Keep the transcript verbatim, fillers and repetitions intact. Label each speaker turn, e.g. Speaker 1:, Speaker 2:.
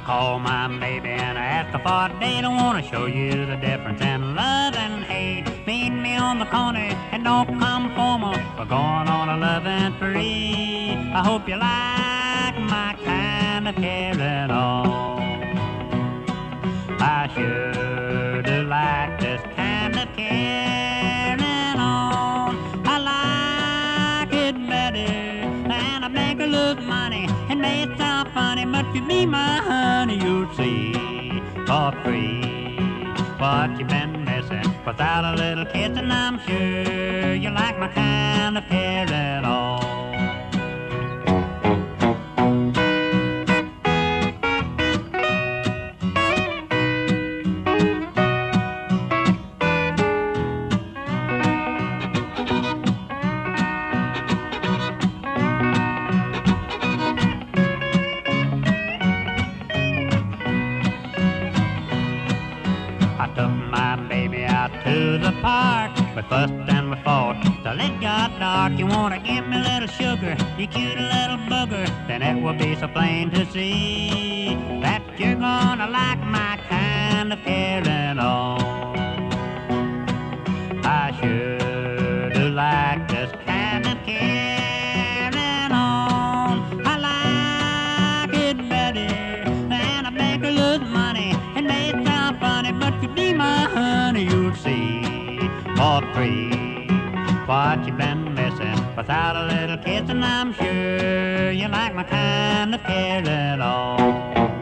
Speaker 1: call my baby and I ask her for a date. I wanna show you the difference in love and hate. Meet me on the corner and don't come for me. We're going on a loving spree. I hope you like my kind of carrying on. I sure do like this kind of carrying on. I like it better, and I make her lose money. It may sound funny, but if you be my honey, you'll see for free what you've been missing without a little kissing. I'm sure you like my kind of carrying on. I took my baby out to the park. We fussed and we fought till it got dark. You wanna give me a little sugar, you cute little booger, then it will be so plain to see that you're gonna like my kind of carrying on. I sure do like this kind of carrying on. I like it better, and I make her lose money. It may sound funny, but if you be my honey, you'll see for free what you've been missing without a little kissing. I'm sure you like my kind of carrying on.